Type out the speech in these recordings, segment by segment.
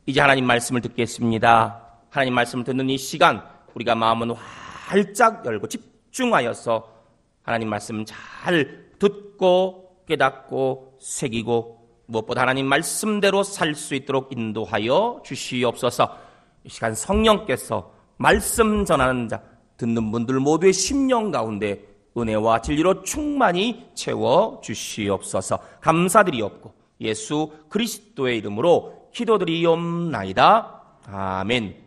이제 하나님 말씀을 듣겠습니다. 하나님 말씀을 듣는 이 시간 우리가 마음은 활짝 열고 집중하여서 하나님 말씀 잘 듣고 깨닫고 새기고 무엇보다 하나님 말씀대로 살 수 있도록 인도하여 주시옵소서. 이 시간 성령께서 말씀 전하는 자 듣는 분들 모두의 심령 가운데 은혜와 진리로 충만히 채워 주시옵소서. 감사드리옵고 예수 그리스도의 이름으로 기도드리옵나이다. 아멘.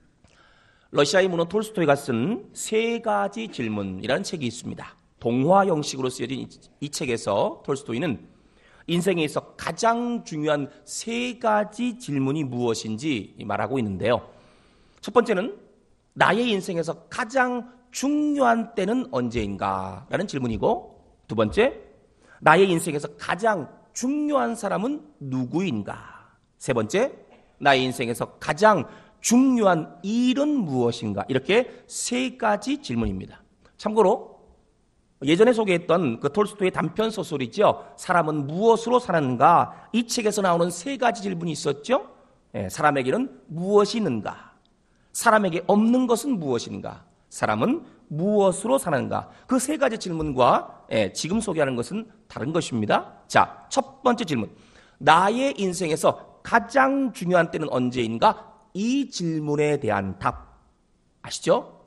러시아의 문호 톨스토이가 쓴 세 가지 질문이라는 책이 있습니다. 동화 형식으로 쓰여진 이 책에서 톨스토이는 인생에 있어 가장 중요한 세 가지 질문이 무엇인지 말하고 있는데요. 첫 번째는 나의 인생에서 가장 중요한 때는 언제인가? 라는 질문이고, 두 번째, 나의 인생에서 가장 중요한 사람은 누구인가? 세 번째, 나의 인생에서 가장 중요한 일은 무엇인가? 이렇게 세 가지 질문입니다. 참고로 예전에 소개했던 그 톨스토이의 단편 소설이죠. 사람은 무엇으로 사는가? 이 책에서 나오는 세 가지 질문이 있었죠. 사람에게는 무엇이 있는가? 사람에게 없는 것은 무엇인가? 사람은 무엇으로 사는가? 그 세 가지 질문과 지금 소개하는 것은 다른 것입니다. 자, 첫 번째 질문. 나의 인생에서 가장 중요한 때는 언제인가? 이 질문에 대한 답 아시죠?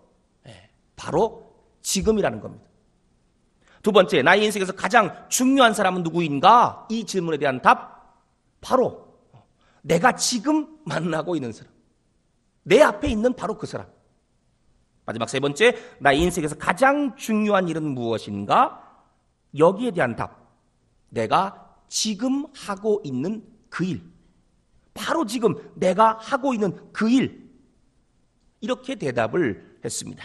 바로 지금이라는 겁니다. 두 번째, 나의 인생에서 가장 중요한 사람은 누구인가? 이 질문에 대한 답 바로 내가 지금 만나고 있는 사람, 내 앞에 있는 바로 그 사람. 마지막 세 번째, 나의 인생에서 가장 중요한 일은 무엇인가? 여기에 대한 답, 내가 지금 하고 있는 그 일, 바로 지금 내가 하고 있는 그 일. 이렇게 대답을 했습니다.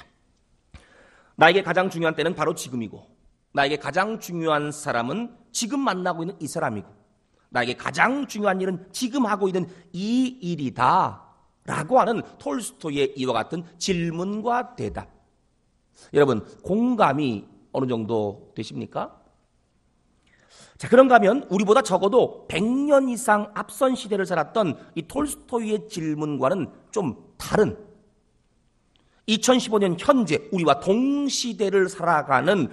나에게 가장 중요한 때는 바로 지금이고, 나에게 가장 중요한 사람은 지금 만나고 있는 이 사람이고, 나에게 가장 중요한 일은 지금 하고 있는 이 일이다 라고 하는 톨스토이의 이와 같은 질문과 대답. 여러분, 공감이 어느 정도 되십니까? 자, 그런가 하면 우리보다 적어도 100년 이상 앞선 시대를 살았던 이 톨스토이의 질문과는 좀 다른 2015년 현재 우리와 동시대를 살아가는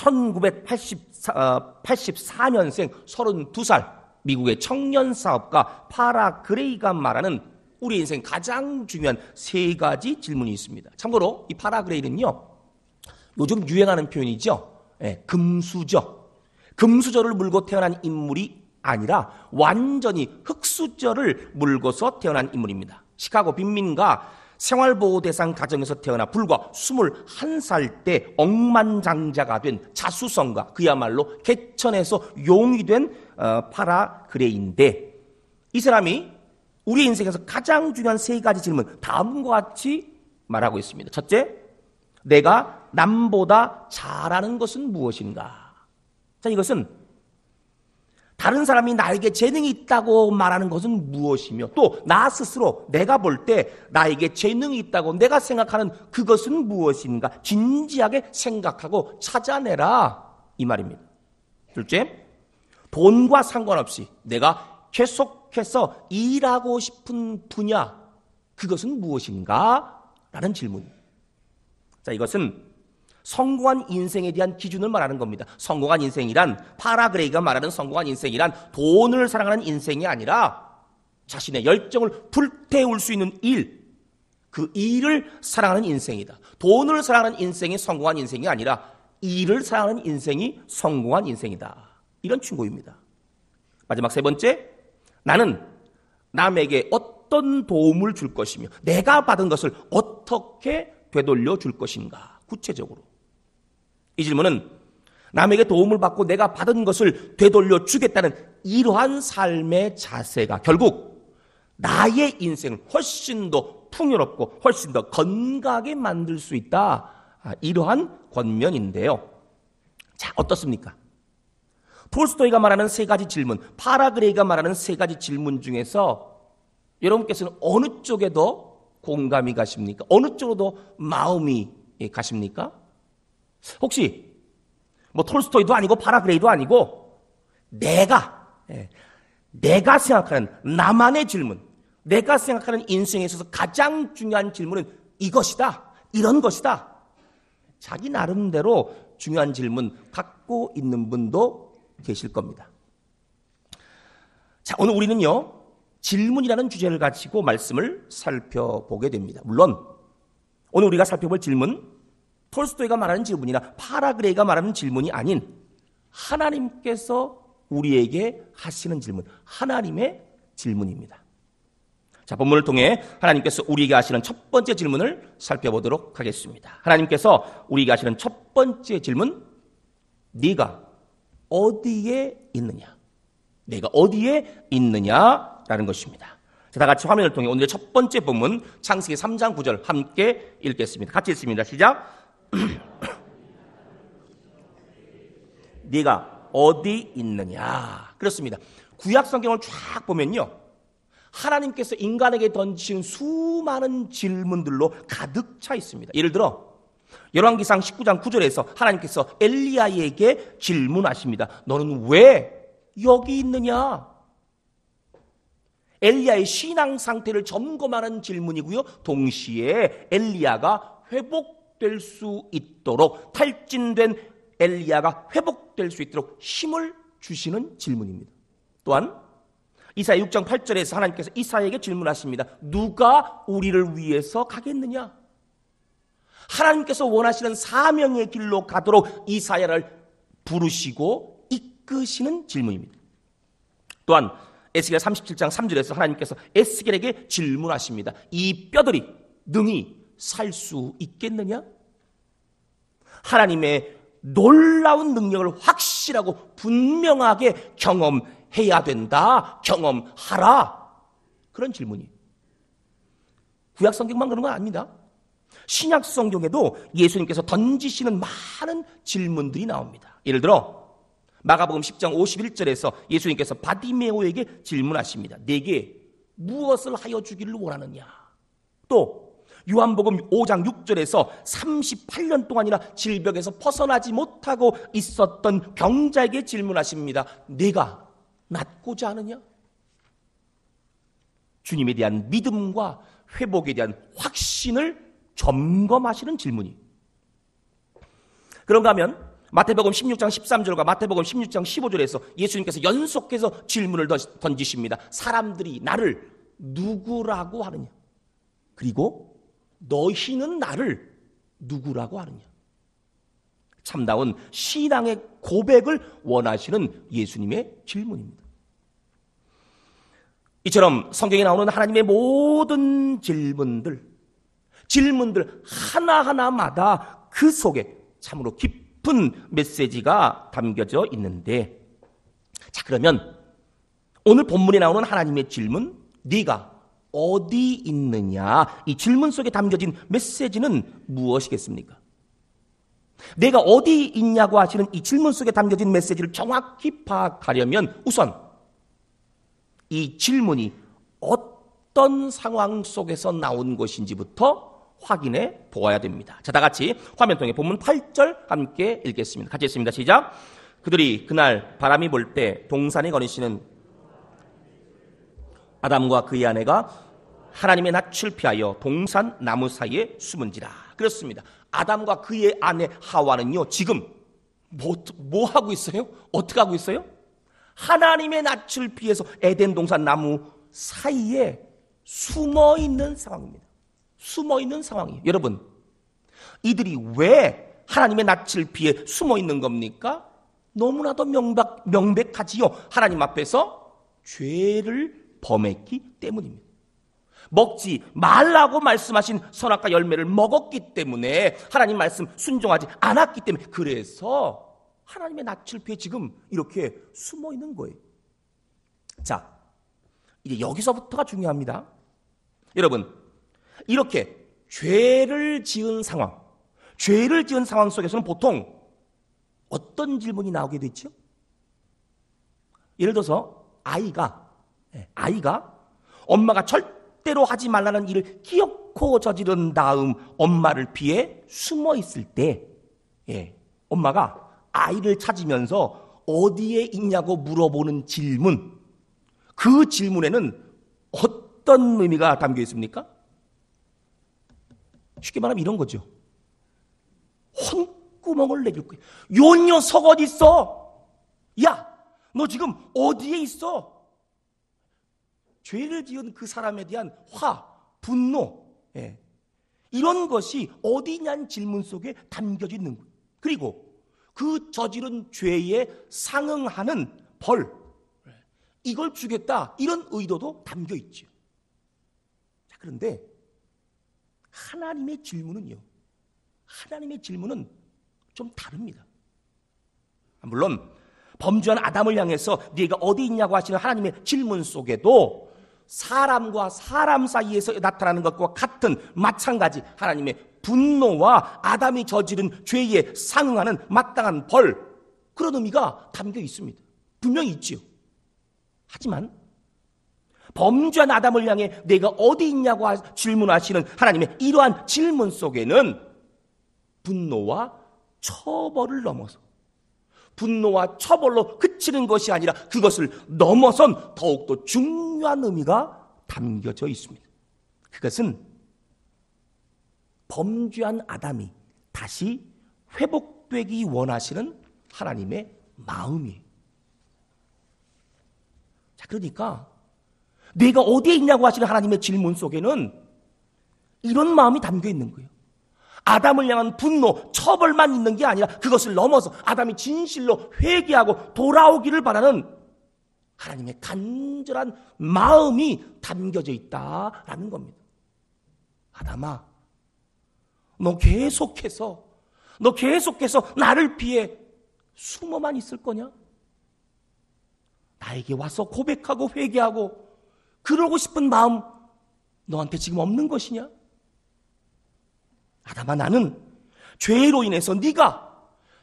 1984년생 32살 미국의 청년 사업가 파라 그레이가 말하는 우리 인생 가장 중요한 세 가지 질문이 있습니다. 참고로 이 파라 그레이는요, 요즘 유행하는 표현이죠. 금수저. 금수저를 물고 태어난 인물이 아니라 완전히 흑수저를 물고서 태어난 인물입니다. 시카고 빈민가 생활보호대상 가정에서 태어나 불과 21살 때 억만장자가 된 자수성가, 그야말로 개천에서 용이 된 파라 그레이인데, 이 사람이 우리 인생에서 가장 중요한 세 가지 질문, 다음과 같이 말하고 있습니다. 첫째, 내가 남보다 잘하는 것은 무엇인가? 자, 이것은 다른 사람이 나에게 재능이 있다고 말하는 것은 무엇이며, 또 나 스스로 내가 볼 때 나에게 재능이 있다고 내가 생각하는 그것은 무엇인가? 진지하게 생각하고 찾아내라, 이 말입니다. 둘째, 돈과 상관없이 내가 계속해서 일하고 싶은 분야, 그것은 무엇인가? 라는 질문입니다. 자, 이것은 성공한 인생에 대한 기준을 말하는 겁니다. 성공한 인생이란, 파라 그레이가 말하는 성공한 인생이란 돈을 사랑하는 인생이 아니라 자신의 열정을 불태울 수 있는 일, 그 일을 사랑하는 인생이다. 돈을 사랑하는 인생이 성공한 인생이 아니라 일을 사랑하는 인생이 성공한 인생이다. 이런 충고입니다. 마지막 세 번째, 나는 남에게 어떤 도움을 줄 것이며 내가 받은 것을 어떻게 되돌려 줄 것인가? 구체적으로. 이 질문은 남에게 도움을 받고 내가 받은 것을 되돌려 주겠다는 이러한 삶의 자세가 결국 나의 인생을 훨씬 더 풍요롭고 훨씬 더 건강하게 만들 수 있다. 이러한 권면인데요. 자, 어떻습니까? 톨스토이가 말하는 세 가지 질문, 파라 그레이가 말하는 세 가지 질문 중에서 여러분께서는 어느 쪽에 더 공감이 가십니까? 어느 쪽으로 더 마음이 가십니까? 혹시 뭐 톨스토이도 아니고 파라 그레이도 아니고 내가 생각하는 나만의 질문, 내가 생각하는 인생에 있어서 가장 중요한 질문은 이것이다, 이런 것이다. 자기 나름대로 중요한 질문 갖고 있는 분도 계실 겁니다. 자, 오늘 우리는요, 질문이라는 주제를 가지고 말씀을 살펴보게 됩니다. 물론 오늘 우리가 살펴볼 질문, 톨스토이가 말하는 질문이나 파라그레이가 말하는 질문이 아닌 하나님께서 우리에게 하시는 질문, 하나님의 질문입니다. 자, 본문을 통해 하나님께서 우리에게 하시는 첫 번째 질문을 살펴보도록 하겠습니다. 하나님께서 우리에게 하시는 첫 번째 질문, 네가 어디에 있느냐? 내가 어디에 있느냐라는 것입니다. 자, 다 같이 화면을 통해 오늘의 첫 번째 본문 창세기 3장 9절 함께 읽겠습니다. 같이 읽습니다. 시작. 네가 어디 있느냐? 그렇습니다. 구약 성경을 쫙 보면요, 하나님께서 인간에게 던지신 수많은 질문들로 가득 차 있습니다. 예를 들어 열왕기상 19장 9절에서 하나님께서 엘리야에게 질문하십니다. 너는 왜 여기 있느냐? 엘리야의 신앙 상태를 점검하는 질문이고요, 동시에 엘리야가 회복될 수 있도록, 탈진된 엘리야가 회복될 수 있도록 힘을 주시는 질문입니다. 또한 이사야 6장 8절에서 하나님께서 이사야에게 질문하십니다. 누가 우리를 위해서 가겠느냐? 하나님께서 원하시는 사명의 길로 가도록 이사야를 부르시고 이끄시는 질문입니다. 또한 에스겔 37장 3절에서 하나님께서 에스겔에게 질문하십니다. 이 뼈들이 능히 살 수 있겠느냐? 하나님의 놀라운 능력을 확실하고 분명하게 경험해야 된다. 경험하라. 그런 질문이에요. 구약 성경만 그런 건 아닙니다. 신약 성경에도 예수님께서 던지시는 많은 질문들이 나옵니다. 예를 들어 마가복음 10장 51절에서 예수님께서 바디메오에게 질문하십니다. 내게 무엇을 하여 주기를 원하느냐? 또 요한복음 5장 6절에서 38년 동안이나 질병에서 벗어나지 못하고 있었던 병자에게 질문하십니다. 내가 낫고자 하느냐? 주님에 대한 믿음과 회복에 대한 확신을 점검하시는 질문이. 그런가 하면 마태복음 16장 13절과 마태복음 16장 15절에서 예수님께서 연속해서 질문을 던지십니다. 사람들이 나를 누구라고 하느냐? 그리고 너희는 나를 누구라고 하느냐? 참다운 신앙의 고백을 원하시는 예수님의 질문입니다. 이처럼 성경에 나오는 하나님의 모든 질문들 하나하나마다 그 속에 참으로 깊은 메시지가 담겨져 있는데, 자, 그러면 오늘 본문에 나오는 하나님의 질문, 네가 어디 있느냐? 이 질문 속에 담겨진 메시지는 무엇이겠습니까? 내가 어디 있냐고 하시는 이 질문 속에 담겨진 메시지를 정확히 파악하려면 우선 이 질문이 어떤 상황 속에서 나온 것인지부터 확인해 보아야 됩니다. 자, 다 같이 화면 통해 본문 8절 함께 읽겠습니다. 같이 읽습니다. 시작. 그들이 그날 바람이 불 때 동산에 거니시는 아담과 그의 아내가 하나님의 낯을 피하여 동산 나무 사이에 숨은지라. 그렇습니다. 아담과 그의 아내 하와는요, 지금 뭐 하고 있어요? 어떻게 하고 있어요? 하나님의 낯을 피해서 에덴 동산 나무 사이에 숨어 있는 상황입니다. 숨어 있는 상황이에요. 여러분, 이들이 왜 하나님의 낯을 피해 숨어 있는 겁니까? 너무나도 명백하지요. 하나님 앞에서 죄를 범했기 때문입니다. 먹지 말라고 말씀하신 선악과 열매를 먹었기 때문에, 하나님 말씀 순종하지 않았기 때문에, 그래서 하나님의 낯을 피해 지금 이렇게 숨어 있는 거예요. 자, 이제 여기서부터가 중요합니다. 여러분, 이렇게 죄를 지은 상황 속에서는 보통 어떤 질문이 나오게 되죠? 예를 들어서 아이가 엄마가 절대로 하지 말라는 일을 기어코 저지른 다음 엄마를 피해 숨어 있을 때, 엄마가 아이를 찾으면서 어디에 있냐고 물어보는 질문, 그 질문에는 어떤 의미가 담겨 있습니까? 쉽게 말하면 이런 거죠. 혼구멍을 내줄 거예요. 요 녀석 어디 있어? 야, 너 지금 어디에 있어? 죄를 지은 그 사람에 대한 화, 분노, 이런 것이 어디냐는 질문 속에 담겨져 있는 거예요. 그리고 그 저지른 죄에 상응하는 벌, 이걸 주겠다, 이런 의도도 담겨 있죠. 자, 그런데 하나님의 질문은요, 하나님의 질문은 좀 다릅니다. 물론 범죄한 아담을 향해서 네가 어디 있냐고 하시는 하나님의 질문 속에도 사람과 사람 사이에서 나타나는 것과 같은 마찬가지 하나님의 분노와 아담이 저지른 죄에 상응하는 마땅한 벌, 그런 의미가 담겨 있습니다. 분명히 있지요. 하지만 범죄한 아담을 향해 내가 어디 있냐고 질문하시는 하나님의 이러한 질문 속에는 분노와 처벌을 넘어서, 분노와 처벌로 그치는 것이 아니라 그것을 넘어선 더욱더 중요한 의미가 담겨져 있습니다. 그것은 범죄한 아담이 다시 회복되기 원하시는 하나님의 마음이에요. 자, 그러니까 내가 어디에 있냐고 하시는 하나님의 질문 속에는 이런 마음이 담겨 있는 거예요. 아담을 향한 분노, 처벌만 있는 게 아니라 그것을 넘어서 아담이 진실로 회개하고 돌아오기를 바라는 하나님의 간절한 마음이 담겨져 있다라는 겁니다. 아담아, 너 계속해서 나를 피해 숨어만 있을 거냐? 나에게 와서 고백하고 회개하고 그러고 싶은 마음 너한테 지금 없는 것이냐? 아담아, 나는 죄로 인해서 네가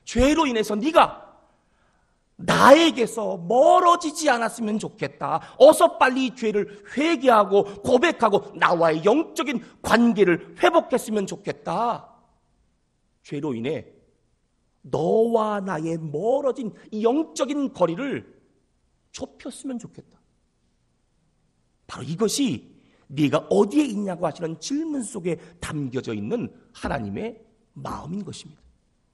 나에게서 멀어지지 않았으면 좋겠다. 어서 빨리 죄를 회개하고 고백하고 나와의 영적인 관계를 회복했으면 좋겠다. 죄로 인해 너와 나의 멀어진 이 영적인 거리를 좁혔으면 좋겠다. 바로 이것이 네가 어디에 있냐고 하시는 질문 속에 담겨져 있는 하나님의 마음인 것입니다.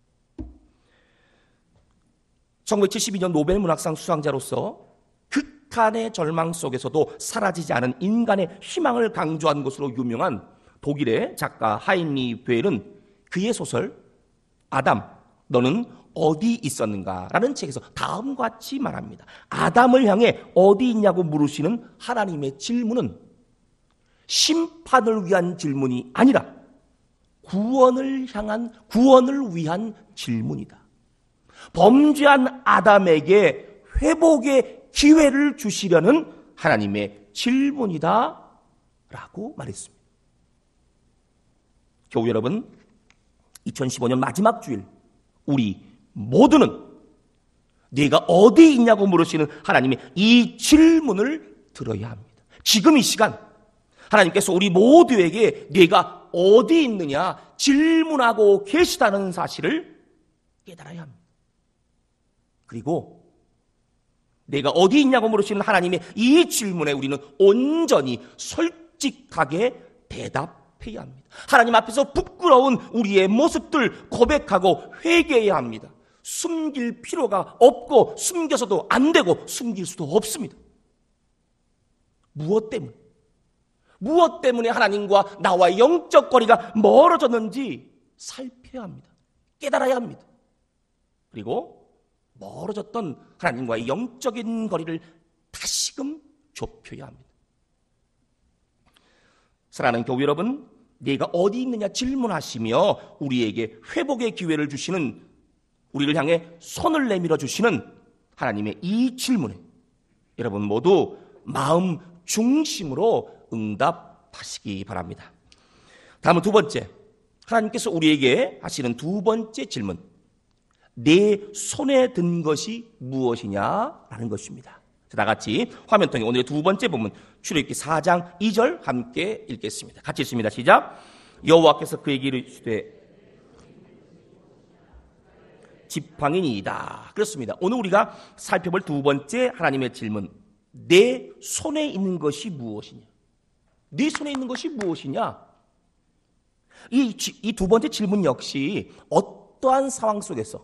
1972년 노벨 문학상 수상자로서 극한의 절망 속에서도 사라지지 않은 인간의 희망을 강조한 것으로 유명한 독일의 작가 하인리 베일은 그의 소설 아담, 너는 어디 있었는가? 라는 책에서 다음과 같이 말합니다. 아담을 향해 어디 있냐고 물으시는 하나님의 질문은 심판을 위한 질문이 아니라 구원을 위한 질문이다. 범죄한 아담에게 회복의 기회를 주시려는 하나님의 질문이다 라고 말했습니다. 교우 여러분, 2015년 마지막 주일 우리 모두는 네가 어디 있냐고 물으시는 하나님의 이 질문을 들어야 합니다. 지금 이 시간 하나님께서 우리 모두에게 네가 어디 있느냐 질문하고 계시다는 사실을 깨달아야 합니다. 그리고 내가 어디 있냐고 물으시는 하나님의 이 질문에 우리는 온전히 솔직하게 대답해야 합니다. 하나님 앞에서 부끄러운 우리의 모습들 고백하고 회개해야 합니다. 숨길 필요가 없고 숨겨서도 안 되고 숨길 수도 없습니다. 무엇 때문에 하나님과 나와의 영적 거리가 멀어졌는지 살펴야 합니다. 깨달아야 합니다. 그리고 멀어졌던 하나님과의 영적인 거리를 다시금 좁혀야 합니다. 사랑하는 교우 여러분, 네가 어디 있느냐 질문하시며 우리에게 회복의 기회를 주시는, 우리를 향해 손을 내밀어 주시는 하나님의 이 질문에 여러분 모두 마음 중심으로 응답하시기 바랍니다. 다음은 두 번째, 하나님께서 우리에게 하시는 두 번째 질문, 내 손에 든 것이 무엇이냐라는 것입니다. 다 같이 화면 통해 오늘의 두 번째 본문 출애굽기 4장 2절 함께 읽겠습니다. 같이 읽습니다. 시작. 여호와께서 그에게 이르시되 지팡이니이다. 그렇습니다. 오늘 우리가 살펴볼 두 번째 하나님의 질문, 내 손에 있는 것이 무엇이냐. 네 손에 있는 것이 무엇이냐? 이 두 번째 질문 역시 어떠한 상황 속에서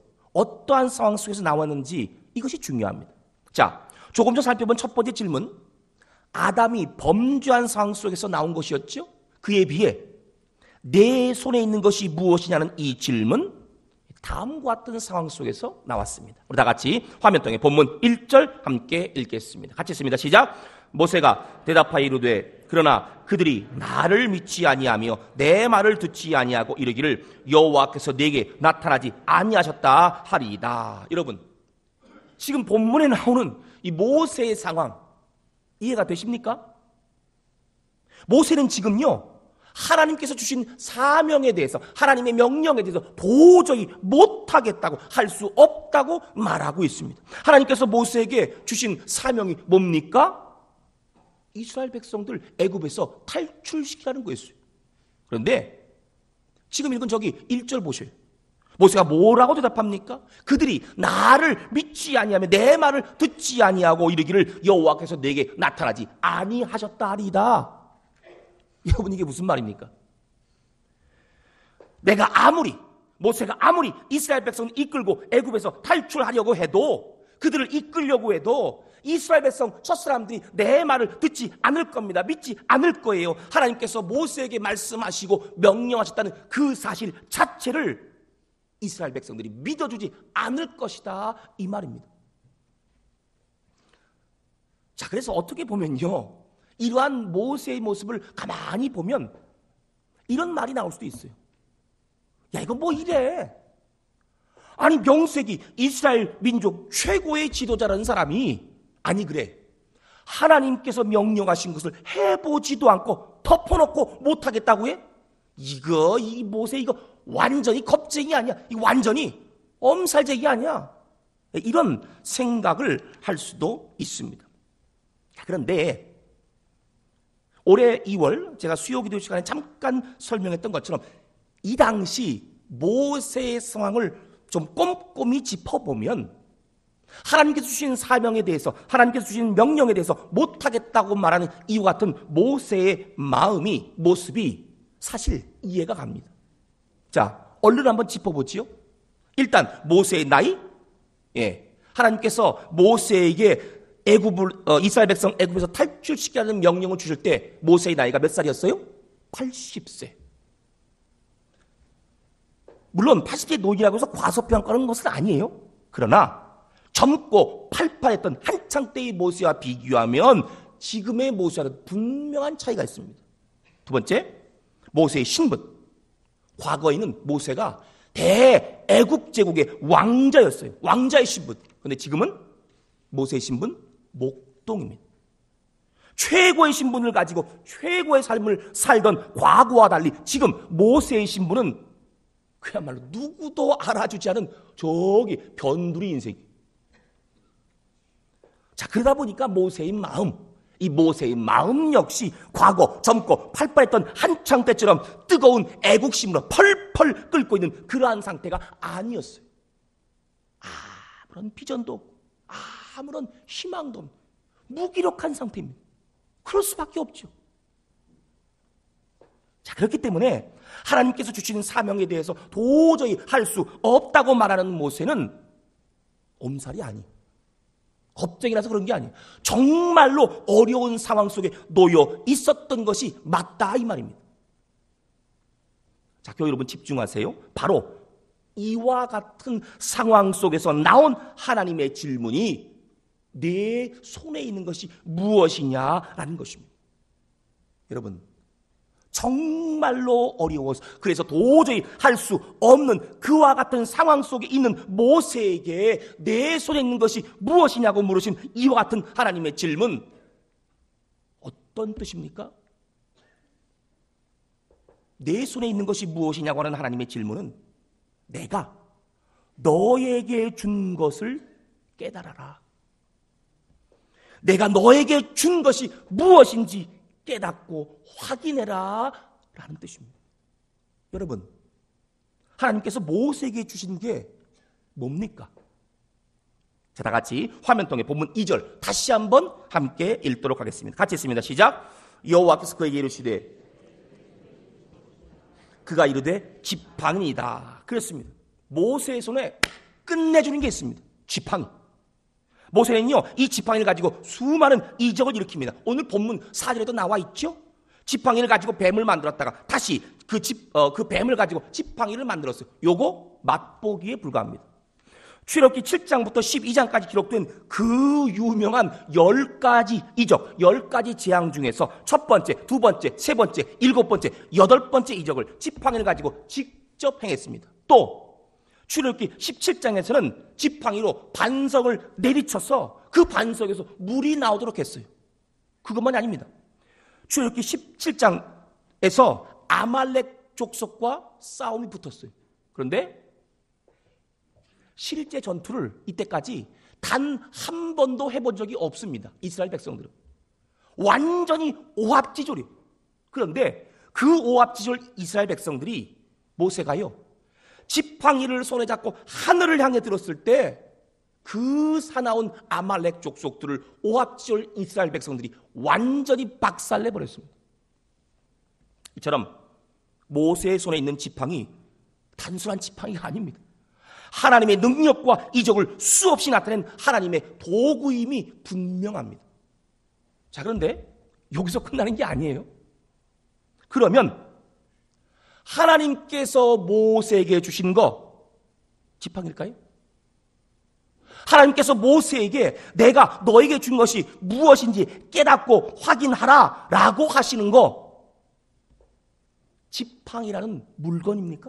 나왔는지 이것이 중요합니다. 자, 조금 전 살펴본 첫 번째 질문, 아담이 범죄한 상황 속에서 나온 것이었죠. 그에 비해 내 손에 있는 것이 무엇이냐는 이 질문, 다음과 같은 상황 속에서 나왔습니다. 우리 다 같이 화면통에 본문 1절 함께 읽겠습니다. 같이 읽습니다. 시작. 모세가 대답하여 이르되 그러나 그들이 나를 믿지 아니하며 내 말을 듣지 아니하고 이르기를 여호와께서 내게 나타나지 아니하셨다 하리이다. 여러분, 지금 본문에 나오는 이 모세의 상황 이해가 되십니까? 모세는 지금요, 하나님께서 주신 사명에 대해서, 하나님의 명령에 대해서 도저히 못하겠다고, 할 수 없다고 말하고 있습니다. 하나님께서 모세에게 주신 사명이 뭡니까? 이스라엘 백성들 애굽에서 탈출시키라는 거였어요. 그런데 지금 읽은 저기 1절 보세요. 모세가 뭐라고 대답합니까? 그들이 나를 믿지 아니하며 내 말을 듣지 아니하고 이르기를 여호와께서 내게 나타나지 아니하셨다 하리이다. 여러분, 이게 무슨 말입니까? 모세가 아무리 이스라엘 백성을 이끌고 애굽에서 탈출하려고 해도, 그들을 이끌려고 해도 이스라엘 백성 첫 사람들이 내 말을 듣지 않을 겁니다. 믿지 않을 거예요. 하나님께서 모세에게 말씀하시고 명령하셨다는 그 사실 자체를 이스라엘 백성들이 믿어주지 않을 것이다, 이 말입니다. 자, 그래서 어떻게 보면요, 이러한 모세의 모습을 가만히 보면 이런 말이 나올 수도 있어요. 야, 이거 뭐 이래? 아니, 명색이 이스라엘 민족 최고의 지도자라는 사람이, 아니 그래, 하나님께서 명령하신 것을 해보지도 않고 덮어놓고 못하겠다고 해? 이 모세 이거 완전히 겁쟁이 아니야? 이거 완전히 엄살쟁이 아니야? 이런 생각을 할 수도 있습니다. 그런데 올해 2월 제가 수요기도 시간에 잠깐 설명했던 것처럼 이 당시 모세의 상황을 좀 꼼꼼히 짚어보면 하나님께서 주신 사명에 대해서, 하나님께서 주신 명령에 대해서 못하겠다고 말하는 이와 같은 모세의 모습이 사실 이해가 갑니다. 자, 얼른 한번 짚어보지요. 일단 모세의 나이, 하나님께서 모세에게 이스라엘 백성 애굽에서 탈출시키라는 명령을 주실 때 모세의 나이가 몇 살이었어요? 80세. 물론 80세 노인이라고 해서 과소평가하는 것은 아니에요. 그러나 젊고 팔팔했던 한창 때의 모세와 비교하면 지금의 모세와는 분명한 차이가 있습니다. 두 번째, 모세의 신분. 과거에는 모세가 대애굽 제국의 왕자였어요. 왕자의 신분. 그런데 지금은 모세의 신분 목동입니다. 최고의 신분을 가지고 최고의 삶을 살던 과거와 달리 지금 모세의 신분은 그야말로 누구도 알아주지 않은 저기 변두리 인생. 자, 그러다 보니까 이 모세의 마음 역시 과거 젊고 팔팔했던 한창 때처럼 뜨거운 애국심으로 펄펄 끓고 있는 그러한 상태가 아니었어요. 아무런 비전도 없고 아무런 희망도 없는 무기력한 상태입니다. 그럴 수밖에 없죠. 자, 그렇기 때문에 하나님께서 주시는 사명에 대해서 도저히 할 수 없다고 말하는 모세는 엄살이 아니에요. 겁쟁이라서 그런 게 아니에요. 정말로 어려운 상황 속에 놓여 있었던 것이 맞다, 이 말입니다. 자, 교회 여러분 집중하세요. 바로 이와 같은 상황 속에서 나온 하나님의 질문이 내 손에 있는 것이 무엇이냐라는 것입니다. 여러분, 정말로 어려워서, 그래서 도저히 할 수 없는 그와 같은 상황 속에 있는 모세에게 내 손에 있는 것이 무엇이냐고 물으신 이와 같은 하나님의 질문, 어떤 뜻입니까? 내 손에 있는 것이 무엇이냐고 하는 하나님의 질문은 내가 너에게 준 것을 깨달아라. 내가 너에게 준 것이 무엇인지 깨닫고 확인해라 라는 뜻입니다. 여러분, 하나님께서 모세에게 주신 게 뭡니까? 자, 다 같이 화면통에 본문 2절 다시 한번 함께 읽도록 하겠습니다. 같이 읽습니다. 시작. 여호와께서 그에게 이르시되 그가 이르되 지팡이다 그랬습니다. 모세의 손에 끝내주는 게 있습니다. 지팡이. 모세는요 이 지팡이를 가지고 수많은 이적을 일으킵니다. 오늘 본문 4절에도 나와 있죠. 지팡이를 가지고 뱀을 만들었다가 다시 그 뱀을 가지고 지팡이를 만들었어요. 요거 맛보기에 불과합니다. 출애굽기 7장부터 12장까지 기록된 그 유명한 10가지 이적, 10가지 재앙 중에서 첫 번째, 두 번째, 세 번째, 일곱 번째, 여덟 번째 이적을 지팡이를 가지고 직접 행했습니다. 또 출애굽기 17장에서는 지팡이로 반석을 내리쳐서 그 반석에서 물이 나오도록 했어요. 그것만이 아닙니다. 출애굽기 17장에서 아말렉 족속과 싸움이 붙었어요. 그런데 실제 전투를 이때까지 단 한 번도 해본 적이 없습니다. 이스라엘 백성들은. 완전히 오합지졸이에요. 그런데 그 오합지졸 이스라엘 백성들이 모세가요 지팡이를 손에 잡고 하늘을 향해 들었을 때 그 사나운 아말렉 족속들을 오합지졸 이스라엘 백성들이 완전히 박살내버렸습니다. 이처럼 모세의 손에 있는 지팡이 단순한 지팡이가 아닙니다. 하나님의 능력과 이적을 수없이 나타낸 하나님의 도구임이 분명합니다. 자, 그런데 여기서 끝나는 게 아니에요. 그러면 하나님께서 모세에게 주신 거 지팡이일까요? 하나님께서 모세에게 내가 너에게 준 것이 무엇인지 깨닫고 확인하라 라고 하시는 거 지팡이라는 물건입니까?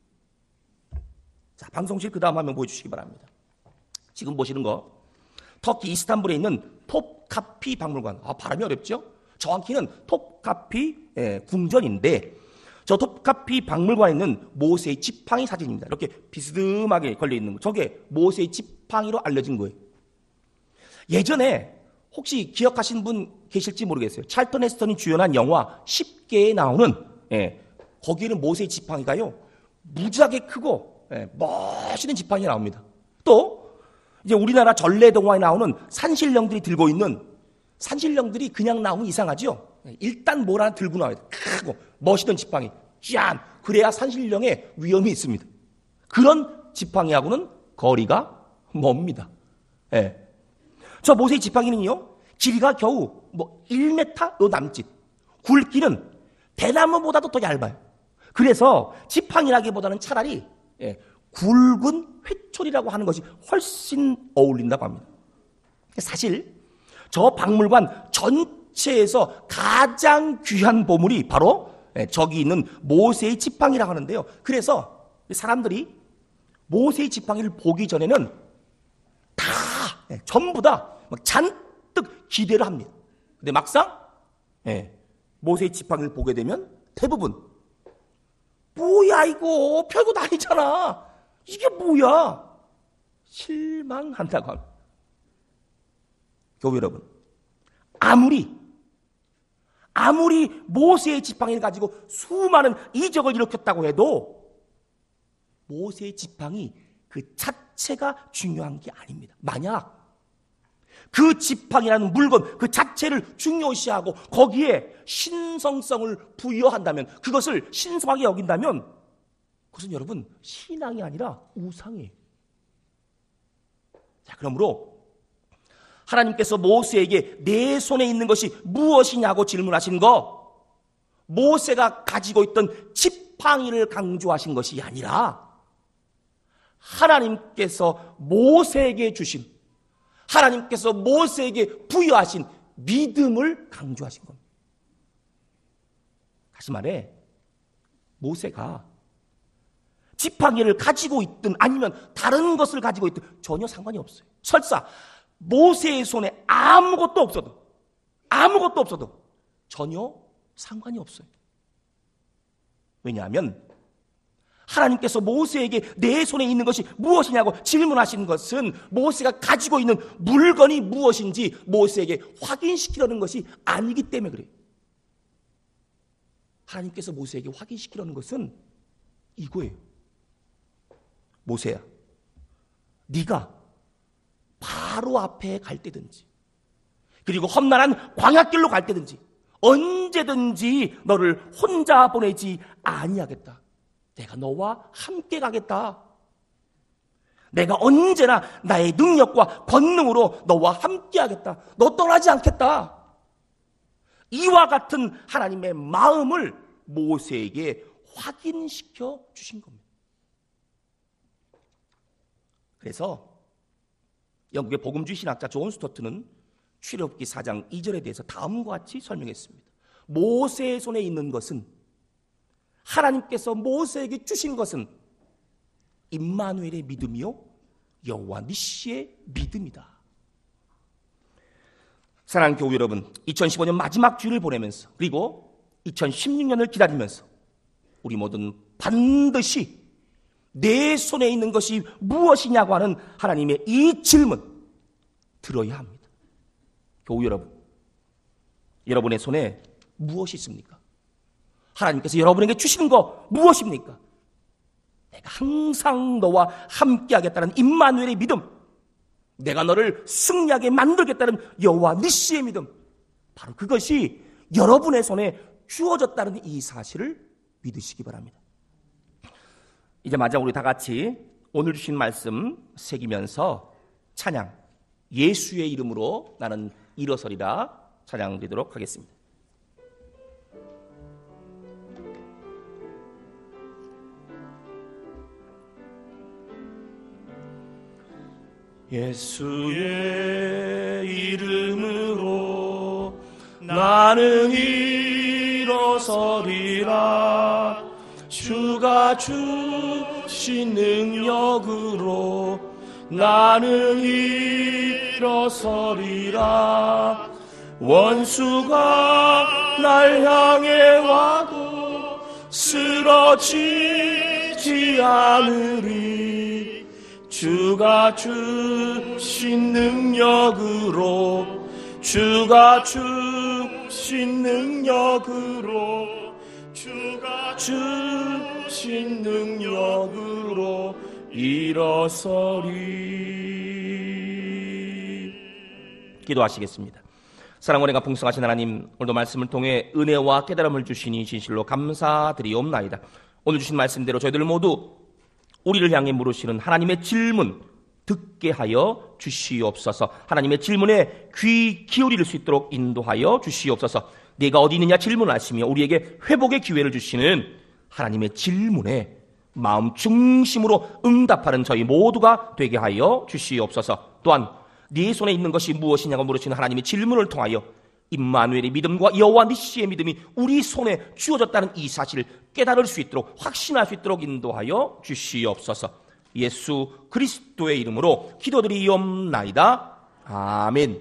자, 방송실 그 다음 화면 보여주시기 바랍니다. 지금 보시는 거 터키 이스탄불에 있는 톱카피 박물관. 발음이 어렵죠? 정확히는 톱카피 궁전인데 저 톱카피 박물관에 있는 모세의 지팡이 사진입니다. 이렇게 비스듬하게 걸려있는 거. 저게 모세의 지팡이로 알려진 거예요. 예전에 혹시 기억하신 분 계실지 모르겠어요. 찰턴 헤스턴이 주연한 영화 10개에 나오는 거기에는 모세의 지팡이가요 무지하게 크고 멋있는 지팡이 나옵니다. 또 이제 우리나라 전래동화에 나오는 산신령들이 들고 있는 산신령들이 그냥 나오면 이상하죠. 일단 뭘 하나 들고 나와야 돼. 크고 멋있는 지팡이. 짠! 그래야 산신령의 위험이 있습니다. 그런 지팡이하고는 거리가 멉니다. 저 모세의 지팡이는요 길이가 겨우 1m 요 남짓. 굵기는 대나무보다도 더 얇아요. 그래서 지팡이라기보다는 차라리 굵은 회초리라고 하는 것이 훨씬 어울린다고 합니다. 사실 저 박물관 전체에서 가장 귀한 보물이 바로 저기 있는 모세의 지팡이라고 하는데요. 그래서 사람들이 모세의 지팡이를 보기 전에는 다 전부 다 잔뜩 기대를 합니다. 근데 막상 모세의 지팡이를 보게 되면 대부분 뭐야 이거 별것도 아니잖아. 이게 뭐야? 실망한다고 합니다. 교회 여러분, 아무리 모세의 지팡이를 가지고 수많은 이적을 일으켰다고 해도 모세의 지팡이 그 자체가 중요한 게 아닙니다. 만약 그 지팡이라는 물건 그 자체를 중요시하고 거기에 신성성을 부여한다면, 그것을 신성하게 여긴다면 그것은 여러분 신앙이 아니라 우상이에요. 자, 그러므로 하나님께서 모세에게 내 손에 있는 것이 무엇이냐고 질문하신 거, 모세가 가지고 있던 지팡이를 강조하신 것이 아니라 하나님께서 모세에게 주신, 하나님께서 모세에게 부여하신 믿음을 강조하신 겁니다. 다시 말해, 모세가 지팡이를 가지고 있든 아니면 다른 것을 가지고 있든 전혀 상관이 없어요. 설사 모세의 손에 아무것도 없어도 전혀 상관이 없어요. 왜냐하면 하나님께서 모세에게 내 손에 있는 것이 무엇이냐고 질문하신 것은 모세가 가지고 있는 물건이 무엇인지 모세에게 확인시키려는 것이 아니기 때문에 그래요. 하나님께서 모세에게 확인시키려는 것은 이거예요. 모세야, 네가 바로 앞에 갈 때든지, 그리고 험난한 광야길로 갈 때든지, 언제든지 너를 혼자 보내지 아니하겠다. 내가 너와 함께 가겠다. 내가 언제나 나의 능력과 권능으로 너와 함께 하겠다. 너 떠나지 않겠다. 이와 같은 하나님의 마음을 모세에게 확인시켜 주신 겁니다. 그래서 영국의 복음주의 신학자 존 스토트는 출애굽기 4장 2절에 대해서 다음과 같이 설명했습니다. 모세의 손에 있는 것은, 하나님께서 모세에게 주신 것은 임마누엘의 믿음이요 여호와 니시의 믿음이다. 사랑하는 교우 여러분, 2015년 마지막 주일을 보내면서, 그리고 2016년을 기다리면서 우리 모두는 반드시 내 손에 있는 것이 무엇이냐고 하는 하나님의 이 질문 들어야 합니다. 교우 여러분, 여러분의 손에 무엇이 있습니까? 하나님께서 여러분에게 주시는 거 무엇입니까? 내가 항상 너와 함께 하겠다는 임마누엘의 믿음, 내가 너를 승리하게 만들겠다는 여호와 니시의 믿음, 바로 그것이 여러분의 손에 주어졌다는 이 사실을 믿으시기 바랍니다. 이제 마지막 우리 다 같이 오늘 주신 말씀 새기면서 찬양, 예수의 이름으로 나는 일어서리라 찬양 드리도록 하겠습니다. 예수의 이름으로 나는 일어서리라. 주가 주신 능력으로 나는 일어서리라. 원수가 날 향해 와도 쓰러지지 않으리. 주가 주신 능력으로, 주가 주신 능력으로, 주가 주신 능력으로 일어서리. 기도하시겠습니다. 사랑과 은혜가 풍성하신 하나님, 오늘도 말씀을 통해 은혜와 깨달음을 주시니 진실로 감사드리옵나이다. 오늘 주신 말씀대로 저희들 모두 우리를 향해 물으시는 하나님의 질문 듣게 하여 주시옵소서. 하나님의 질문에 귀 기울일 수 있도록 인도하여 주시옵소서. 네가 어디 있느냐 질문하시며 우리에게 회복의 기회를 주시는 하나님의 질문에 마음 중심으로 응답하는 저희 모두가 되게 하여 주시옵소서. 또한 네 손에 있는 것이 무엇이냐고 물으시는 하나님의 질문을 통하여 임마누엘의 믿음과 여호와 니시의 믿음이 우리 손에 주어졌다는 이 사실을 깨달을 수 있도록, 확신할 수 있도록 인도하여 주시옵소서. 예수 그리스도의 이름으로 기도드리옵나이다. 아멘.